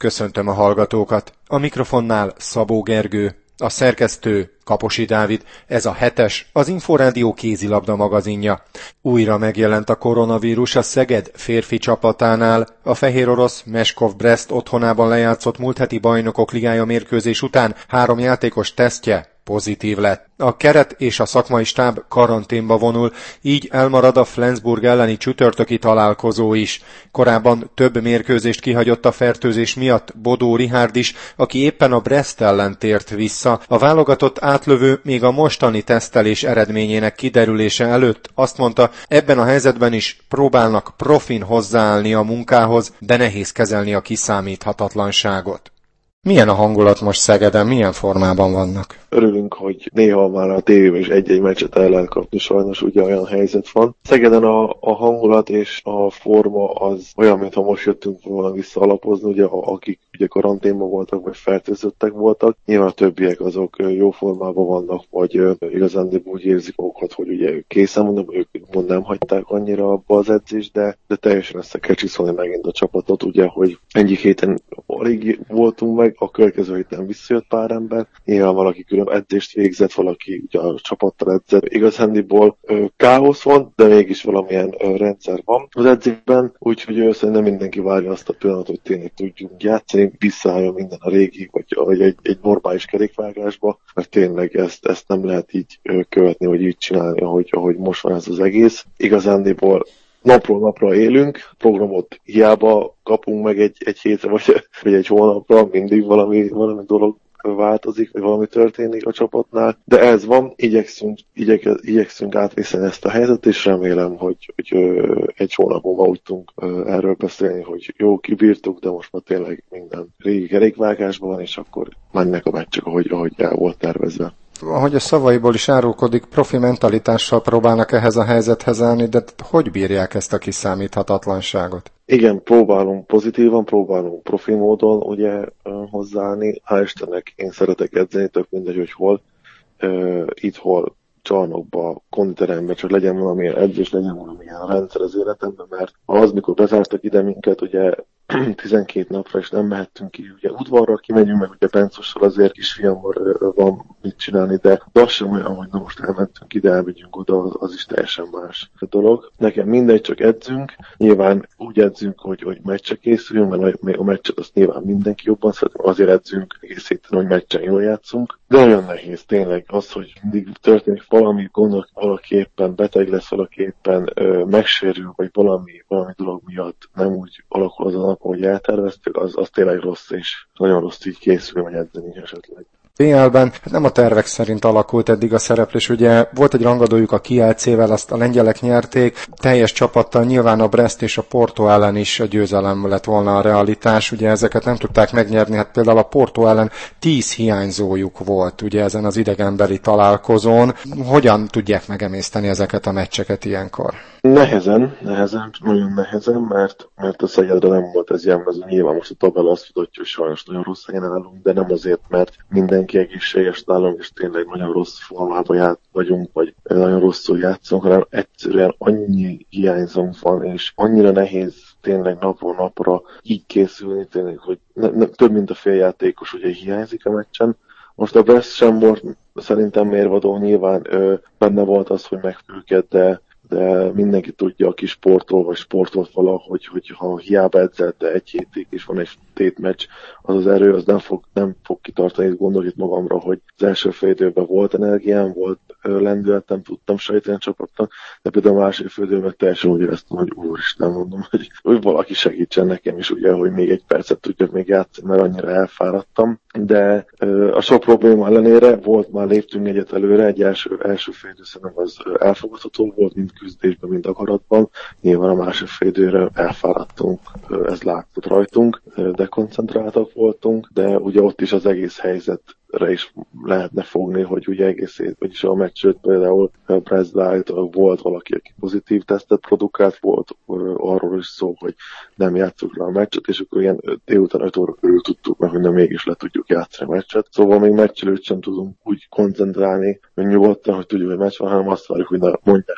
köszöntöm a hallgatókat. A mikrofonnál Szabó Gergő, a szerkesztő Kaposi Dávid, ez a 7-es, az Inforádió kézilabda magazinja. Újra megjelent a koronavírus a Szeged férfi csapatánál. A fehérorosz Meskov Brest otthonában lejátszott múlt heti bajnokok ligája mérkőzés után 3 játékos tesztje pozitív lett. A keret és a szakmai stáb karanténba vonul, így elmarad a Flensburg elleni csütörtöki találkozó is. Korábban több mérkőzést kihagyott a fertőzés miatt Bodó Richárd is, aki éppen a Brest ellen tért vissza. A válogatott átlövő még a mostani tesztelés eredményének kiderülése előtt azt mondta, ebben a helyzetben is próbálnak profin hozzáállni a munkához, de nehéz kezelni a kiszámíthatatlanságot. Milyen a hangulat most Szegeden? Milyen formában vannak? Örülünk, hogy néha már a tévében is egy-egy meccset el lehet kapni, sajnos ugye olyan helyzet van. Szegeden a hangulat és a forma az olyan, mintha most jöttünk volna vissza alapozni, ugye akik ugye karanténban voltak, vagy fertőzöttek voltak. Nyilván a többiek azok jó formában vannak, vagy igazán úgy érzik magukat, hogy ugye készen vannak, ők nem hagyták annyira abba az edzést, de teljesen össze kell csiszolni megint a csapatot, ugye, hogy egyik héten alig voltunk meg, a következő héten visszajött pár ember, nyilván valaki külön edzést végzett, valaki ugye a csapattal edzett. Igazándiból káosz van, de mégis valamilyen rendszer van az edzésben, úgyhogy szerintem mindenki várja azt a pillanatot, hogy tényleg tudjunk játszani, visszaálljon minden a régi, vagy egy normális kerékvágásba, mert tényleg ezt nem lehet így követni, vagy így csinálni, ahogy most van ez az egész. Igazándiból napról napra élünk, programot hiába kapunk meg egy hétre, vagy egy hónapra, mindig valami dolog változik, vagy valami történik a csapatnál, de ez van, igyekszünk átvészelni ezt a helyzetet, és remélem, hogy egy hónapon úgy tudunk erről beszélni, hogy jó, kibírtuk, de most már tényleg minden régi kerékvágásban van, és akkor mennek a meccsek, ahogy el volt tervezve. Ahogy a szavaiból is árulkodik, profi mentalitással próbálnak ehhez a helyzethez állni, de hogy bírják ezt a kiszámíthatatlanságot? Igen, próbálunk pozitívan, próbálunk profi módon ugye hozzáállni. Hál' Istennek én szeretek edzeni, tök mindegy, hogy hol. Itt hol csarnokba, konditeremben, csak legyen valamilyen edzés, legyen valamilyen rendszer az életemben, mert az, mikor bezártak ide minket, ugye 12 napra is nem mehettünk ki, ugye udvarra kimegyünk, meg ugye Bencossal azért kisfiammal van mit csinálni, de az sem olyan, hogy na most elmentünk ide, elmegyünk oda, az is teljesen más dolog. Nekem mindegy, csak edzünk, nyilván úgy edzünk, hogy meccse készüljünk, mert a meccset azt nyilván mindenki jobban szeret, azért edzünk egész héten, hogy meccsen jól játszunk, de nagyon nehéz tényleg az, hogy mindig történik valami, gondolok, valaki éppen beteg lesz, valaki éppen megsérül, vagy valami dolog miatt nem úgy alakul az a nap, ahogy elterveztük, az tényleg rossz, és nagyon rossz így készül, vagy edzeni esetleg. BL-ben nem a tervek szerint alakult eddig a szereplés, ugye volt egy rangadójuk a Kielcével, azt a lengyelek nyerték, teljes csapattal, nyilván a Brest és a Porto ellen is a győzelem lett volna a realitás, ugye ezeket nem tudták megnyerni, hát például a Porto ellen 10 hiányzójuk volt ugye ezen az idegenbeli találkozón. Hogyan tudják megemészteni ezeket a meccseket ilyenkor? Nehezen, nagyon nehezen, mert a Szegedre nem volt ez jelmező. Nyilván most a tabella azt mutatja, hogy sajnos nagyon rossz helyen állunk, de nem azért, mert mindenki egészséges nálunk, és tényleg nagyon rossz formában vagyunk, vagy nagyon rosszul játszunk, hanem egyszerűen annyi hiányzónk van, és annyira nehéz tényleg napról napra így készülni, tényleg, hogy több mint a féljátékos ugye hiányzik a meccsen. Most a Brest sem volt szerintem mérvadó, nyilván benne volt az, hogy megfülked, de mindenki tudja, aki sportolt valahogy, hogy ha hiába edzett, de egy hétig is van egy tétmeccs, az erő, az nem fog kitartani. Gondolok itt magamra, hogy az első fél időben volt energiám, volt lendületem, tudtam sejteni a csapatnak, de például a második fél időben teljesen úgy éreztem, hogy úristen, mondom, hogy valaki segítsen nekem is, ugye, hogy még egy percet tudjak még játszani, mert annyira elfáradtam. De a sok probléma ellenére már léptünk egyet előre, egy első fél idő szerintem az elfogadható volt, mind küzdésben, mind akaratban. Nyilván a második fél időre elfáradtunk, ez látszott rajtunk, dekoncentráltak voltunk, de ugye ott is az egész helyzetre is lehetne fogni, hogy ugye vagyis a meccsőt például Brestbe állítólag volt valaki, aki pozitív tesztet produkált, volt arról is szó, hogy nem játszuk le a meccset, és akkor ilyen délután 5 óra körül tudtuk meg, hogy nem mégis le tudjuk játszani a meccset. Szóval még meccs előtt sem tudunk úgy koncentrálni, hogy nyugodtan, hogy tudjuk, hogy meccs van, hanem azt várjuk, hogy mondják már meg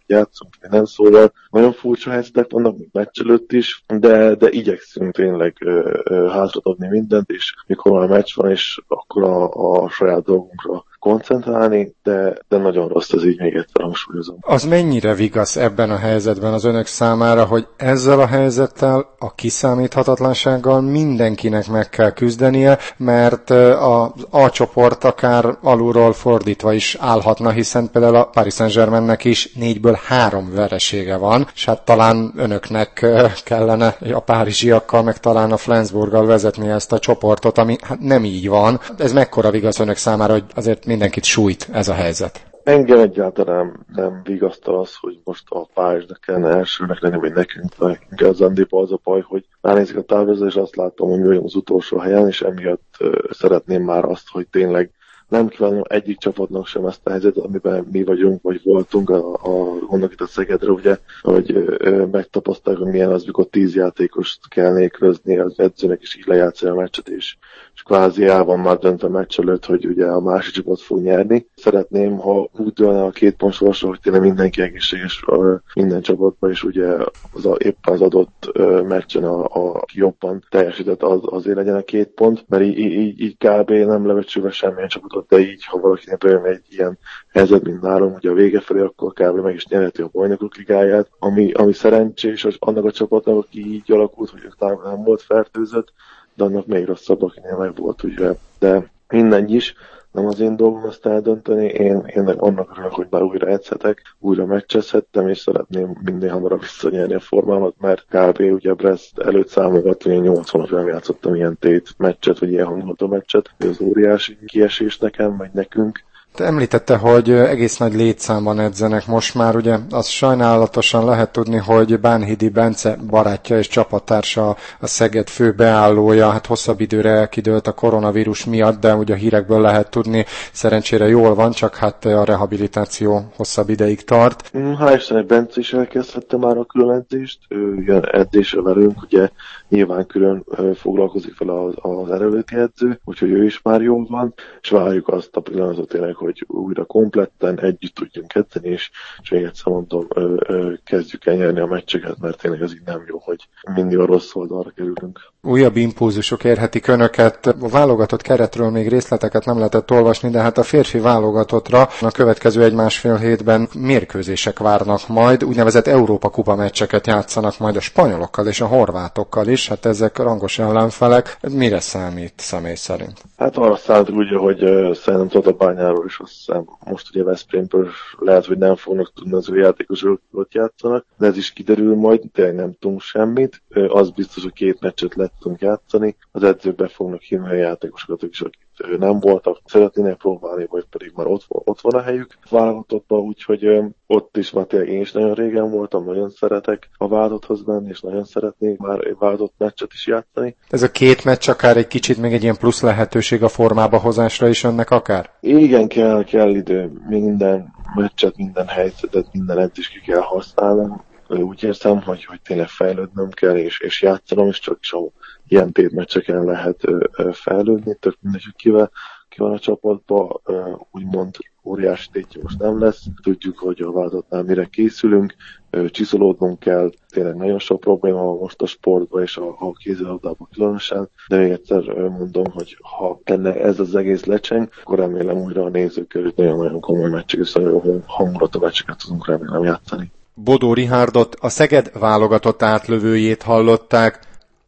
játszunk, nem, szóval nagyon furcsa helyzetek vannak, mint meccs előtt is, de igyekszünk tényleg hátradobni mindent, és mikor már meccs van, és akkor a saját dolgunkra koncentrálni, de nagyon rossz ez így, még egyszer hangsúlyozom. Az mennyire vigasz ebben a helyzetben az önök számára, hogy ezzel a helyzettel, a kiszámíthatatlansággal mindenkinek meg kell küzdenie, mert az A csoport akár alulról fordítva is állhatna, hiszen például a Paris Saint-Germainnek is 4-ből 3 veresége van, és hát talán önöknek kellene a párizsiakkal, meg talán a Flensburggal vezetni ezt a csoportot, ami hát nem így van. Ez mekkora vigasz önök számára, hogy azért mindenkit sújt ez a helyzet? Engem egyáltalán nem vigasztal az, hogy most a Párizsnak kellene elsőnek lenni, vagy nekünk igazándiból az a baj, hogy ránézik a táblázatra, és azt látom, hogy mi vagyunk az utolsó helyen, és emiatt szeretném már azt, hogy tényleg nem kívánom egyik csapatnak sem ezt a helyzetet, amiben mi vagyunk, vagy voltunk, annak itt a Szegedre, ugye, hogy megtapasztalják, hogy milyen az, mikor 10 játékost kell nélkülözni, az edzőnek is így lejátszani a meccset, és kvázi el van már döntve a meccs előtt, hogy ugye a másik csapat fog nyerni. Szeretném, ha úgy dőlne a 2 pont sorsra, hogy tényleg mindenki egészséges minden csapatban, és ugye éppen az adott meccsen aki jobban teljesített, azért legyen a 2 pont, mert így kb. Nem levecsülve semmilyen csapatot, de így, ha valakinek bejön egy ilyen helyzet, mint nálunk, ugye a vége felé, akkor kb. Meg is nyerheti a Bajnokok Ligáját, ami szerencsés, hogy annak a csapatnak, aki így alakult, hogy nem volt fertőzött, de annak még rosszabb, akinél meg volt, ugye. De mindegy is, nem az én dolgom azt eldönteni, én annak örülök, hogy már újra edzhetek, újra meccsezhettem, és szeretném minél hamarabb visszanyerni a formámat, mert kb. Ugye Brest előtt számolgatni, én 80 nem játszottam ilyen tét meccset, vagy ilyen hangulatú meccset, ez óriási kiesés nekem, vagy nekünk. Említette, hogy egész nagy létszámban edzenek most már, ugye azt sajnálatosan lehet tudni, hogy Bánhidi Bence barátja és csapattársa a Szeged fő beállója, hát hosszabb időre elkidőlt a koronavírus miatt, de ugye a hírekből lehet tudni, szerencsére jól van, csak hát a rehabilitáció hosszabb ideig tart. Hál' Istennek Bence is elkezdhette már a külön edzést, ő ilyen edzésre velünk, ugye nyilván külön foglalkozik vele az erőléti edző, úgyhogy ő is már jól van, és várjuk azt a pillanatot tényleg, hogy újra kompletten együtt tudjunk edzeni, és még egyszer mondom, kezdjük el nyerni a meccseket, mert tényleg ez így nem jó, hogy mindig a rossz oldalra kerülünk. Újabb impulzusok érhetik önöket. A válogatott keretről még részleteket nem lehetett olvasni, de hát a férfi válogatottra a következő 1-1,5 hétben mérkőzések várnak majd, úgynevezett Európa-kupa meccseket játszanak majd a spanyolokkal és a horvátokkal is, hát ezek rangos ellenfelek. Mire számít személy szerint? Hát arra számít úgy, hogy szerintem Tatabányáról is azt hiszem, most ugye Veszprémből lehet, hogy nem fognak tudni az ő játékosok, ott játszanak, de ez is kiderül majd, tényleg nem tudunk semmit. Az biztos, hogy 2 meccset le tudunk játszani, az edzők be fognak hívni a játékosokat is, akik nem voltak, szeretnének próbálni, vagy pedig már ott van a helyük válogatottban, úgyhogy ott is már tényleg én is nagyon régen voltam, nagyon szeretek a válogatotthoz menni, és nagyon szeretnék már egy válogatott meccset is játszani. Ez a 2 meccs akár egy kicsit még egy ilyen plusz lehetőség a formába hozásra is önnek akár? Igen, kell idő, minden meccset, minden helyzetet, minden edzést ki kell használnom. Úgy érzem, hogy tényleg fejlődnöm kell, és játszanom, és csak is ilyen tétmeccseken lehet fejlődni, tök mindegy, hogy ki van a csapatban, úgymond óriási tétje most nem lesz. Tudjuk, hogy a váltottnál mire készülünk, csiszolódnunk kell, tényleg nagyon sok probléma van most a sportban és a kézilabdában különösen, de még egyszer mondom, hogy ha lenne ez az egész lecseng, akkor remélem újra a nézőkkel, hogy nagyon-nagyon komoly meccseket, és nagyon hangulatú meccseket tudunk remélem játszani. Bodó Richardot, a Szeged válogatott átlövőjét hallották.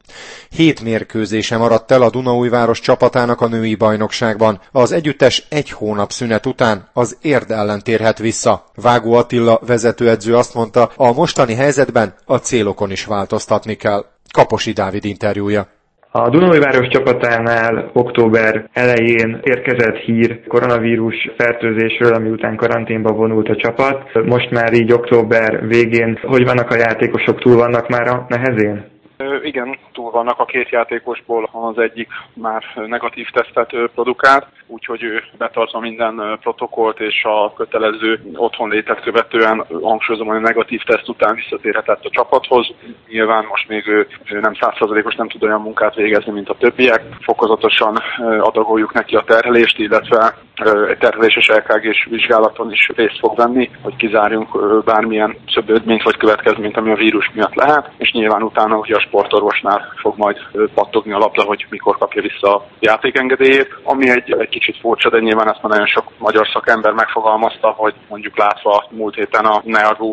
7 mérkőzése maradt el a Dunaújváros csapatának a női bajnokságban. Az együttes 1 hónap szünet után az Érd ellen térhet vissza. Vágó Attila vezetőedző azt mondta, a mostani helyzetben a célokon is változtatni kell. Kaposi Dávid interjúja. A Dunaújváros csapatánál október elején érkezett hír koronavírus fertőzésről, ami után karanténba vonult a csapat. Most már így október végén, hogy vannak a játékosok, túl vannak már a nehezén? Igen, túl vannak a két játékosból, az egyik már negatív tesztet produkált, úgyhogy ő betartva minden protokollt és a kötelező otthonlétet követően, hangsúlyozom, hogy a negatív teszt után visszatérhetett a csapathoz. Nyilván most még ő nem 100%-os, nem tud olyan munkát végezni, mint a többiek. Fokozatosan adagoljuk neki a terhelést, illetve egy terheléses EKG-s vizsgálaton is részt fog venni, hogy kizárjunk bármilyen szöbödményt vagy következményt, ami a vírus miatt lehet, és nyilván utána ugye a sportorvosnál fog majd pattogni a labda, hogy mikor kapja vissza a játékengedélyét, ami egy kicsit furcsa, de nyilván ezt már nagyon sok magyar szakember megfogalmazta, hogy mondjuk látva múlt héten a Neagu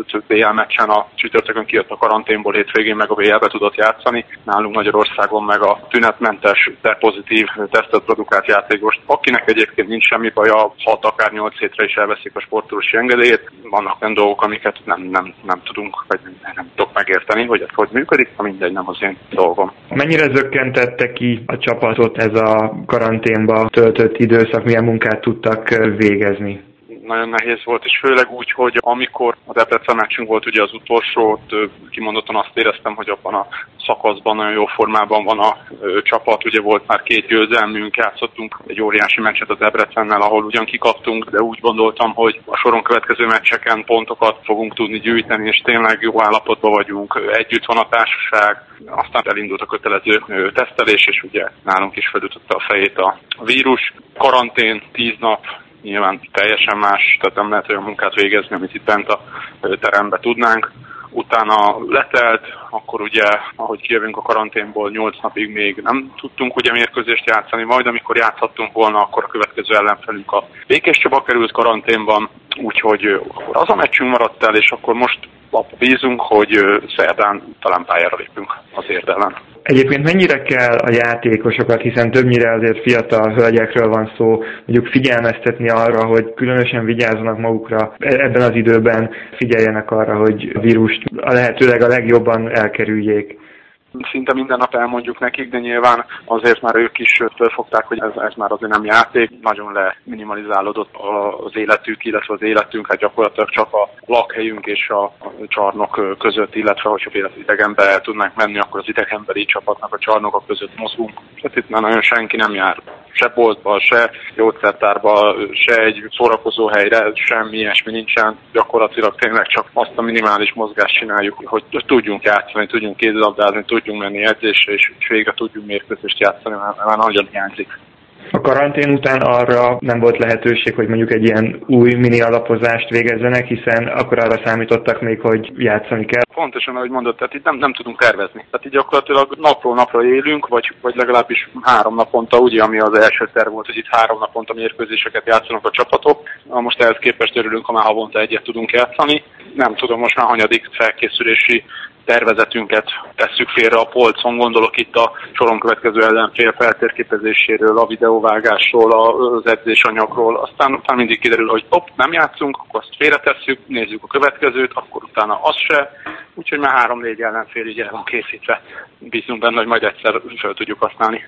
BL meccsen a csütörtökön kijött a karanténból, hétvégén meg a BL-be tudott játszani. Nálunk Magyarországon meg a tünetmentes, de pozitív tesztet produkált játékos, akinek egyébként nincs semmi baja, 6 akár 8 hétre is elveszik a sportolósi engedélyét. Vannak olyan dolgok, amiket nem tudunk, vagy nem tudok megérteni, hogy ez hogy működik, mindegy, nem az én dolgom. Mennyire zökkentette ki a csapatot ez a karanténba töltött időszak, milyen munkát tudtak végezni? Nagyon nehéz volt, és főleg úgy, hogy amikor a Debrecen meccsünk volt ugye az utolsó, ott kimondottan azt éreztem, hogy abban a szakaszban nagyon jó formában van a csapat. Ugye volt már 2 győzelmünk, játszottunk egy óriási meccset a Debrecennel, ahol ugyan kikaptunk, de úgy gondoltam, hogy a soron következő meccseken pontokat fogunk tudni gyűjteni, és tényleg jó állapotban vagyunk, együtt van a társaság. Aztán elindult a kötelező tesztelés, és ugye nálunk is felütötte a fejét a vírus. Karantén 10 nap, nyilván teljesen más, tehát nem lehet olyan munkát végezni, amit itt bent a teremben tudnánk. Utána letelt, akkor ugye, ahogy kijövünk a karanténból, 8 napig még nem tudtunk ugye mérkőzést játszani, majd amikor játszhattunk volna, akkor a következő ellenfelünk a Békés Csaba került karanténban, úgyhogy akkor az a meccsünk maradt el, és akkor most bízunk, hogy szerdán talán pályára lépünk az Érd ellen. Egyébként mennyire kell a játékosokat, hiszen többnyire azért fiatal hölgyekről van szó, mondjuk figyelmeztetni arra, hogy különösen vigyázzanak magukra, ebben az időben figyeljenek arra, hogy vírust a lehetőleg a legjobban elkerüljék. Szinte minden nap elmondjuk nekik, de nyilván azért már ők is felfogták, hogy ez már azért nem játék. Nagyon leminimalizálódott az életük, illetve az életünk, hát gyakorlatilag csak a lakhelyünk és a csarnok között, illetve hogyha véletlenül idegenbe el tudnánk menni, akkor az idegenbeli csapatnak a csarnokok között mozgunk. Tehát itt már nagyon senki nem jár. Se boltba, se gyógyszertárba, se egy szórakozó helyre, semmi ilyesmi nincsen. Gyakorlatilag tényleg csak azt a minimális mozgást csináljuk, hogy tudjunk játszani, tudjunk kézilabdázni, tudjunk menni edzésre, és végre tudjunk mérkőzést játszani, már nagyon hiányzik. A karantén után arra nem volt lehetőség, hogy mondjuk egy ilyen új mini alapozást végezzenek, hiszen akkor arra számítottak még, hogy játszani kell. Pontosan, ahogy mondod, tehát itt nem tudunk tervezni. Tehát így gyakorlatilag napról napra élünk, vagy legalábbis 3 naponta, ugye, ami az első terv volt, hogy itt 3 naponta mérkőzéseket játszanak a csapatok. Most ehhez képest örülünk, ha már havonta egyet tudunk játszani. Nem tudom, most már hanyadik felkészülési tervezetünket tesszük félre a polcon, gondolok itt a soron következő ellenfél feltérképezéséről, a videóvágásról, az edzésanyagról, aztán mindig kiderül, hogy nem játszunk, akkor azt félretesszük, nézzük a következőt, akkor utána az se, úgyhogy már 3-4 ellenfél így el van készítve. Bízunk benne, hogy majd egyszer fel tudjuk használni.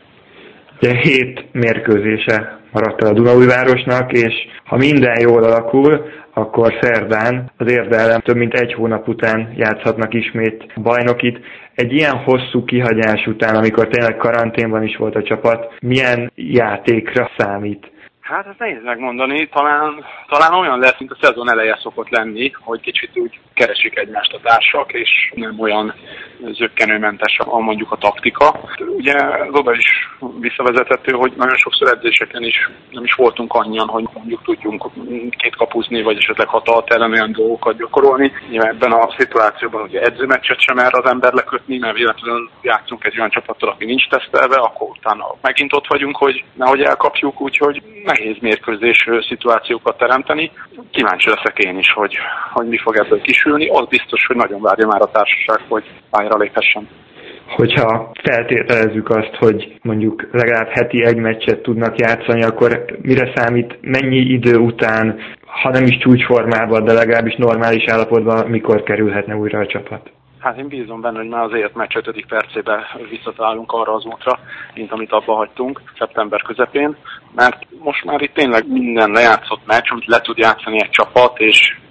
7 mérkőzése maradt el a Dunaújvárosnak, és ha minden jól alakul, akkor szerdán az Érd ellen több mint 1 hónap után játszhatnak ismét bajnokit. Egy ilyen hosszú kihagyás után, amikor tényleg karanténban is volt a csapat, milyen játékra számít? Hát ez nehéz megmondani, talán olyan lesz, mint a szezon eleje szokott lenni, hogy kicsit úgy keresik egymást a társak, és nem olyan zökkenőmentes mondjuk a taktika. Ugye oda is visszavezethető, hogy nagyon sokszor edzéseken is nem is voltunk annyian, hogy mondjuk tudjunk kétkapuzni, vagy esetleg hatalmat ellen olyan dolgokat gyakorolni. Nyilván ebben a szituációban ugye edzőmeccset sem mer az ember lekötni, mert véletlenül játszunk egy olyan csapattal, aki nincs tesztelve, akkor utána megint ott vagyunk, hogy nehogy elkapjuk, úgyhogy nehéz mérkőzés szituációkat teremteni. Kíváncsi leszek én is, hogy mi fog ebből kisülni. Az biztos, hogy nagyon várja már a társaság, hogy pályára léphessen. Hogyha feltételezzük azt, hogy mondjuk legalább heti 1 meccset tudnak játszani, akkor mire számít, mennyi idő után, ha nem is csúcsformában, de legalábbis normális állapotban, mikor kerülhetne újra a csapat? Hát én bízom benne, hogy már azért meccs 5. percében visszatalálunk arra az útra, mint amit abba hagytunk szeptember közepén, mert most már itt tényleg minden lejátszott meccs, amit le tud játszani egy csapat, és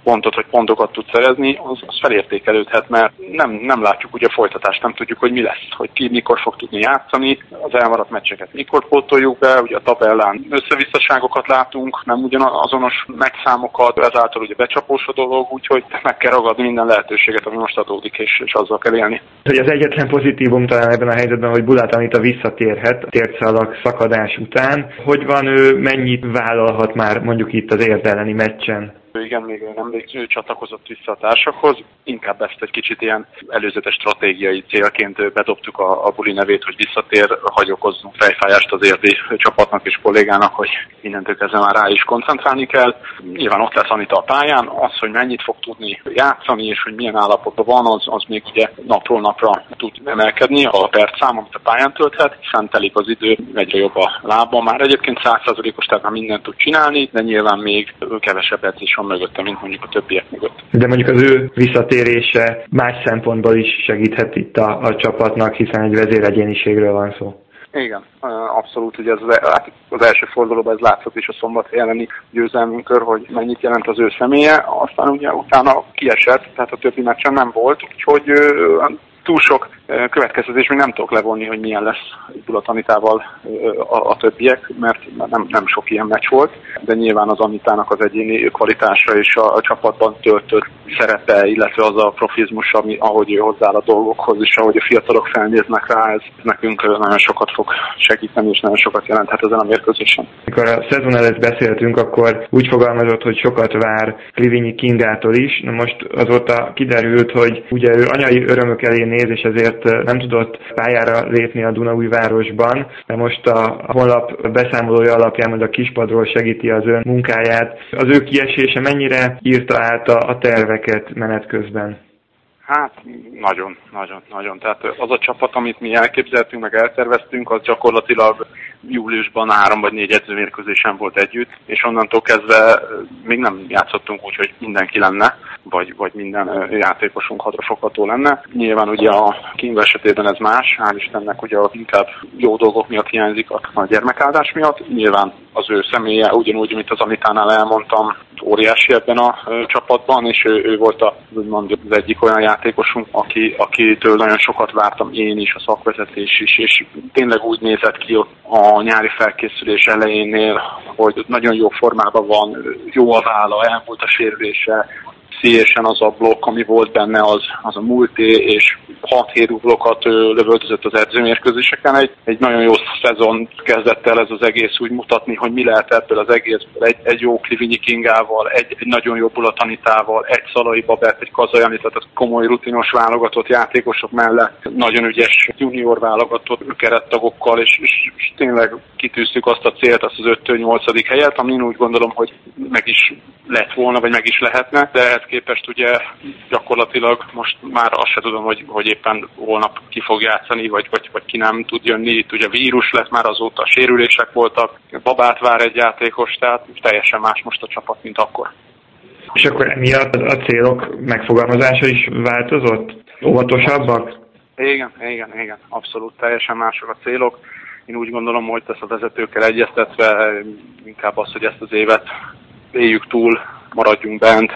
pontot vagy pontokat tud szerezni, az felértékelődhet, mert nem látjuk ugye a folytatást, nem tudjuk, hogy mi lesz, hogy ki mikor fog tudni játszani, az elmaradt meccseket mikor pótoljuk be, ugye a tabellán összevisszaságokat látunk, nem ugyanazonos meccszámokat, ezáltal ugye becsapós a dolog, úgyhogy meg kell ragadni minden lehetőséget, ami most adódik, és azzal kell élni. Az egyetlen pozitívum talán ebben a helyzetben, hogy Bulát Anita visszatérhet térdszalag szakadás után. Hogy van ő, mennyit vállalhat már mondjuk itt az Érd elleni meccsen? Igen, még nemrég csatlakozott vissza a társakhoz, inkább ezt egy kicsit ilyen előzetes stratégiai célként bedobtuk a buli nevét, hogy visszatér, hagy okozzunk fejfájást az érdi csapatnak és kollégának, hogy innentől kezdve már rá is koncentrálni kell. Nyilván ott lesz Anita a pályán, az, hogy mennyit fog tudni játszani, és hogy milyen állapotban van, az még ugye napról napra tud emelkedni, a percszám, amit a pályán tölthet, hiszen telik az idő, egyre jobb a lába, már egyébként 100%-os, tehát már mindent tud csinálni, de nyilván még kevesebb edzés mögötte, mint mondjuk a többiek mögött. De mondjuk az ő visszatérése más szempontból is segíthet itt a csapatnak, hiszen egy vezéregyéniségről van szó. Igen, abszolút, ugye az első fordulóban ez látszott is a szombat elleni győzelmünkör, hogy mennyit jelent az ő személye, aztán ugye utána kiesett, tehát a többi meccsen nem volt, úgyhogy túl sok következtetés még nem tudok levonni, hogy milyen lesz Bulát Anitával a többiek, mert nem sok ilyen meccs volt, de nyilván az Anitának az egyéni kvalitása és a csapatban töltött szerepe, illetve az a profizmus, ahogy ő hozzááll a dolgokhoz, és ahogy a fiatalok felnéznek rá, ez nekünk nagyon sokat fog segíteni, és nagyon sokat jelenthet ezen a mérkőzésen. Amikor a szezon előtt beszéltünk, akkor úgy fogalmazott, hogy sokat vár Krivényi Kingától is. Na most azóta kiderült, hogy ugye ő anyai örömök elé néz, és ezért nem tudott pályára lépni a Dunaújvárosban, de most a honlap beszámolója alapján majd a kispadról segíti az ön munkáját. Az ő kiesése mennyire írta át a terveket menet közben? Hát nagyon. Tehát az a csapat, amit mi elképzeltünk, meg elterveztünk, az gyakorlatilag júliusban 3 vagy 4 edzőmérkőzésen volt együtt, és onnantól kezdve még nem játszottunk úgy, hogy mindenki lenne, vagy minden játékosunk hadrafogható lenne. Nyilván ugye a King esetében ez más, hál' Istennek ugye inkább jó dolgok miatt hiányzik a gyermekáldás miatt. Nyilván az ő személye ugyanúgy, mint az Anitánál elmondtam, óriási ebben a csapatban, és ő volt az egyik olyan játékosunk, akitől nagyon sokat vártam én is, a szakvezetés is, és tényleg úgy nézett ki ott a nyári felkészülés elejénél, hogy nagyon jó formában van, jó a válla, elmúlt a sérülése, szívesen az a blokk, ami volt benne, az a múlté, és 6-7 blokkat lövöldözött az edzőmérkőzéseken. Egy nagyon jó szezon kezdett el ez az egész úgy mutatni, hogy mi lehet ebből az egészből. Egy jó Krivényi Kingával, egy nagyon jó Bulát Anitával, egy Szalai Babert, egy Kazai Anita, tehát komoly rutinos válogatott játékosok mellett, nagyon ügyes junior válogatott kerettagokkal, és tényleg kitűztük azt a célt, azt az 5-8. helyet, ami én úgy gondolom, hogy meg is lett volna, vagy meg is lehetne, de ehhez képest ugye gyakorlatilag most már azt se tudom, hogy éppen holnap ki fog játszani, vagy ki nem tud jönni. Itt ugye vírus lett már azóta, sérülések voltak, babát vár egy játékos, tehát teljesen más most a csapat, mint akkor. És akkor emiatt a célok megfogalmazása is változott? Óvatosabbak? Igen, abszolút teljesen mások a célok. Én úgy gondolom, hogy ezt a vezetőkkel egyeztetve inkább az, hogy ezt az évet éljük túl, maradjunk bent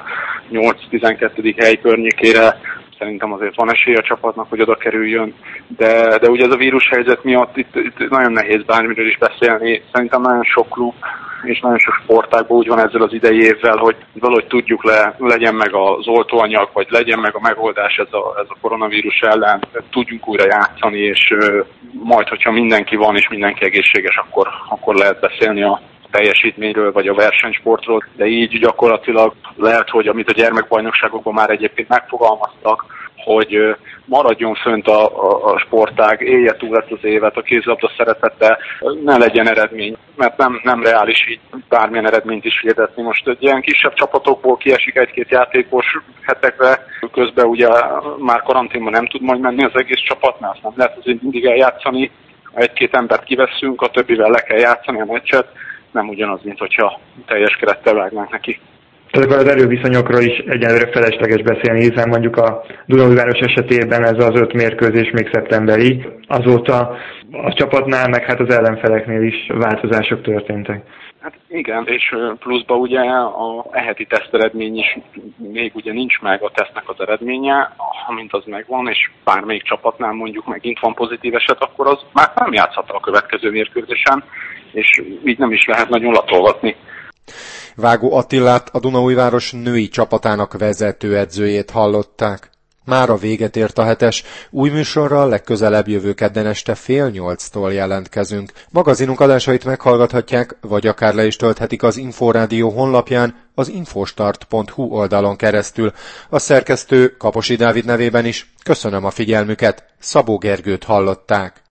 8-12. hely környékére. Szerintem azért van esély a csapatnak, hogy oda kerüljön, de ugye ez a vírushelyzet miatt itt nagyon nehéz bármiről is beszélni. Szerintem nagyon sok klub és nagyon sok sportágban úgy van ezzel az idei évvel, hogy valahogy tudjuk legyen meg az oltóanyag, vagy legyen meg a megoldás ez a koronavírus ellen, tudjunk újra játszani, és majd, hogyha mindenki van és mindenki egészséges, akkor lehet beszélni a teljesítményről, vagy a versenysportról, de így gyakorlatilag lehet, hogy amit a gyermekbajnokságokban már egyébként megfogalmaztak, hogy maradjon fönt a sportág, élje túl ezt az évet, a kézilabda szeretete, ne legyen eredmény, mert nem reális így bármilyen eredményt is hirdetni. Most egy ilyen kisebb csapatokból kiesik egy-két játékos hetekre, közben ugye már karanténban nem tud majd menni az egész csapat, mert azt nem lehet azért mindig eljátszani, egy-két embert kiveszünk, a többivel le kell játszani a meccset, nem ugyanaz, mint hogyha teljes kerettel vágnánk neki. Ezekről az erőviszonyokról is egyelőre felesleges beszélni, hiszen mondjuk a Dunaújváros esetében ez az 5 mérkőzés még szeptemberi. Azóta a csapatnál, meg hát az ellenfeleknél is változások történtek. Hát igen, és pluszban ugye a heti teszteredmény is még ugye nincs meg a tesztnek az eredménye, amint az megvan, és bármelyik csapatnál mondjuk megint van pozitív eset, akkor az már nem játszhat a következő mérkőzésen, és így nem is lehet nagyon latolgatni. Vágó Attilát, a Dunaújváros női csapatának vezetőedzőjét hallották. Mára véget ért a hetes. Új műsorral legközelebb jövő kedden este 7:30-tól jelentkezünk. Magazinunk adásait meghallgathatják, vagy akár le is tölthetik az Inforádió honlapján, az infostart.hu oldalon keresztül. A szerkesztő Kaposi Dávid nevében is köszönöm a figyelmüket, Szabó Gergőt hallották.